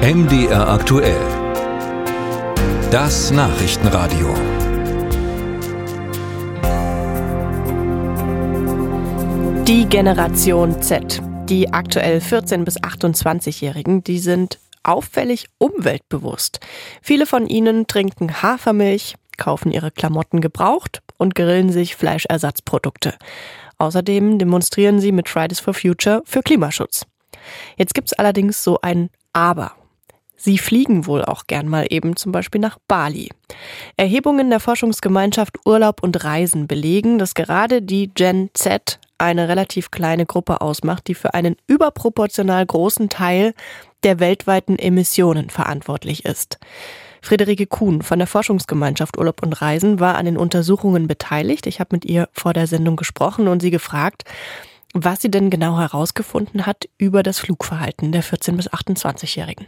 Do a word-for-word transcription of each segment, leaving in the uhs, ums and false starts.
M D R aktuell. Das Nachrichtenradio. Die Generation Z, die aktuell vierzehn- bis achtundzwanzigjährigen, die sind auffällig umweltbewusst. Viele von ihnen trinken Hafermilch, kaufen ihre Klamotten gebraucht und grillen sich Fleischersatzprodukte. Außerdem demonstrieren sie mit Fridays for Future für Klimaschutz. Jetzt gibt's allerdings so ein Aber. Sie fliegen wohl auch gern mal eben zum Beispiel nach Bali. Erhebungen der Forschungsgemeinschaft Urlaub und Reisen belegen, dass gerade die Gen Z eine relativ kleine Gruppe ausmacht, die für einen überproportional großen Teil der weltweiten Emissionen verantwortlich ist. Friederike Kuhn von der Forschungsgemeinschaft Urlaub und Reisen war an den Untersuchungen beteiligt. Ich habe mit ihr vor der Sendung gesprochen und sie gefragt, was sie denn genau herausgefunden hat über das Flugverhalten der vierzehn- bis achtundzwanzigjährigen.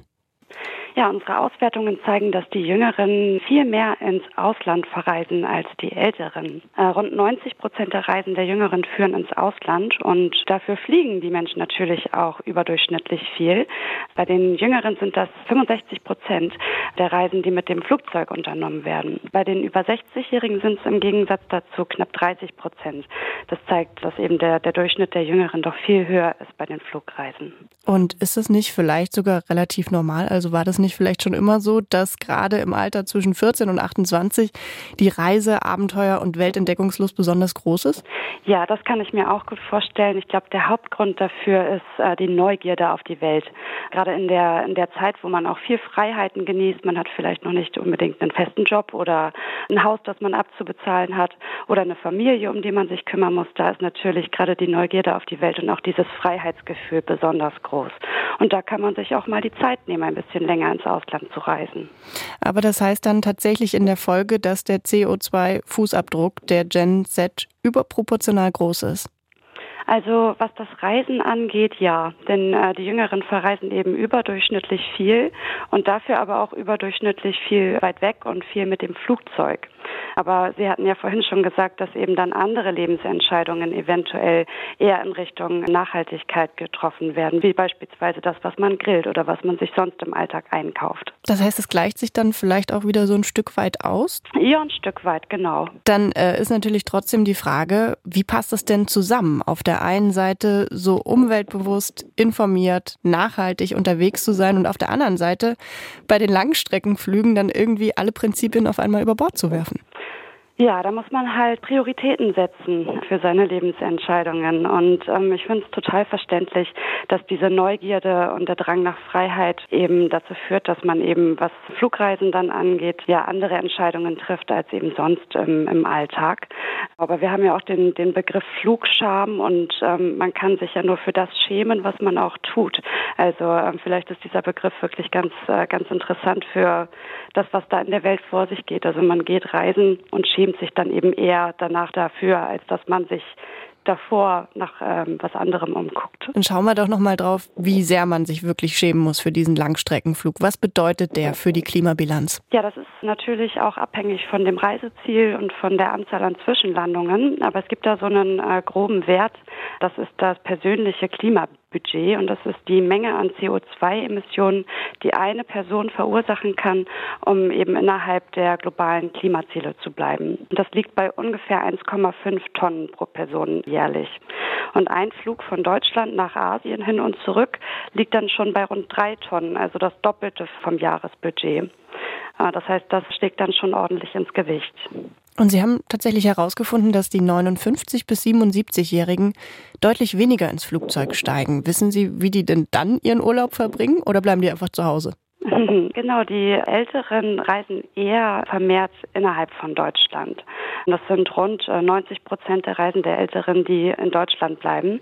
Ja, unsere Auswertungen zeigen, dass die Jüngeren viel mehr ins Ausland verreisen als die Älteren. Äh, rund neunzig Prozent der Reisen der Jüngeren führen ins Ausland und dafür fliegen die Menschen natürlich auch überdurchschnittlich viel. Bei den Jüngeren sind das fünfundsechzig Prozent der Reisen, die mit dem Flugzeug unternommen werden. Bei den über sechzigjährigen sind es im Gegensatz dazu knapp dreißig Prozent. Das zeigt, dass eben der, der Durchschnitt der Jüngeren doch viel höher ist bei den Flugreisen. Und ist das nicht vielleicht sogar relativ normal? Also war das nicht vielleicht schon immer so, dass gerade im Alter zwischen vierzehn und achtundzwanzig die Reise-, Abenteuer- und Weltentdeckungslust besonders groß ist? Ja, das kann ich mir auch gut vorstellen. Ich glaube, der Hauptgrund dafür ist äh, die Neugierde auf die Welt. Gerade in der, in der Zeit, wo man auch viel Freiheiten genießt, man hat vielleicht noch nicht unbedingt einen festen Job oder ein Haus, das man abzubezahlen hat oder eine Familie, um die man sich kümmern muss, da ist natürlich gerade die Neugierde auf die Welt und auch dieses Freiheitsgefühl besonders groß. Und da kann man sich auch mal die Zeit nehmen, ein bisschen länger ins Ausland zu reisen. Aber das heißt dann tatsächlich in der Folge, dass der C O zwei Fußabdruck der Gen Z überproportional groß ist? Also was das Reisen angeht, ja. Denn äh, die Jüngeren verreisen eben überdurchschnittlich viel und dafür aber auch überdurchschnittlich viel weit weg und viel mit dem Flugzeug. Aber Sie hatten ja vorhin schon gesagt, dass eben dann andere Lebensentscheidungen eventuell eher in Richtung Nachhaltigkeit getroffen werden, wie beispielsweise das, was man grillt oder was man sich sonst im Alltag einkauft. Das heißt, es gleicht sich dann vielleicht auch wieder so ein Stück weit aus? Ja, ein Stück weit, genau. Dann äh, ist natürlich trotzdem die Frage, wie passt das denn zusammen? Auf der einen Seite so umweltbewusst, informiert, nachhaltig unterwegs zu sein und auf der anderen Seite bei den Langstreckenflügen dann irgendwie alle Prinzipien auf einmal über Bord zu werfen. Ja, da muss man halt Prioritäten setzen für seine Lebensentscheidungen. Und ähm, ich finde es total verständlich, dass diese Neugierde und der Drang nach Freiheit eben dazu führt, dass man eben, was Flugreisen dann angeht, ja andere Entscheidungen trifft als eben sonst im, im Alltag. Aber wir haben ja auch den, den Begriff Flugscham und ähm, man kann sich ja nur für das schämen, was man auch tut. Also ähm, vielleicht ist dieser Begriff wirklich ganz, äh, ganz interessant für das, was da in der Welt vor sich geht. Also man geht reisen und schämt sich dann eben eher danach dafür, als dass man sich davor nach ähm, was anderem umguckt. Dann schauen wir doch noch mal drauf, wie sehr man sich wirklich schämen muss für diesen Langstreckenflug. Was bedeutet der für die Klimabilanz? Ja, das ist natürlich auch abhängig von dem Reiseziel und von der Anzahl an Zwischenlandungen. Aber es gibt da so einen äh, groben Wert. Das ist das persönliche Klimabudget und das ist die Menge an C O zwei Emissionen, die eine Person verursachen kann, um eben innerhalb der globalen Klimaziele zu bleiben. Und das liegt bei ungefähr eins Komma fünf Tonnen pro Person jährlich. Und ein Flug von Deutschland nach Asien hin und zurück liegt dann schon bei rund drei Tonnen, also das Doppelte vom Jahresbudget. Das heißt, das schlägt dann schon ordentlich ins Gewicht. Und Sie haben tatsächlich herausgefunden, dass die neunundfünfzig- bis siebenundsiebzigjährigen deutlich weniger ins Flugzeug steigen. Wissen Sie, wie die denn dann ihren Urlaub verbringen oder bleiben die einfach zu Hause? Genau, die Älteren reisen eher vermehrt innerhalb von Deutschland. Das sind rund neunzig Prozent der Reisen der Älteren, die in Deutschland bleiben.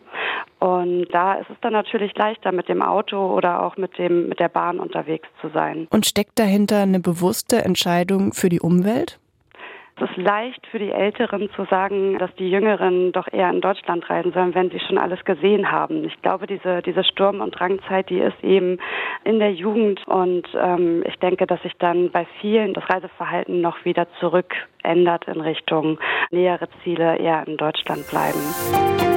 Und da ist es dann natürlich leichter, mit dem Auto oder auch mit dem mit der Bahn unterwegs zu sein. Und steckt dahinter eine bewusste Entscheidung für die Umwelt? Es ist leicht für die Älteren zu sagen, dass die Jüngeren doch eher in Deutschland reisen sollen, wenn sie schon alles gesehen haben. Ich glaube, diese, diese Sturm- und Drangzeit, die ist eben in der Jugend und ähm, ich denke, dass sich dann bei vielen das Reiseverhalten noch wieder zurück ändert in Richtung nähere Ziele, eher in Deutschland bleiben.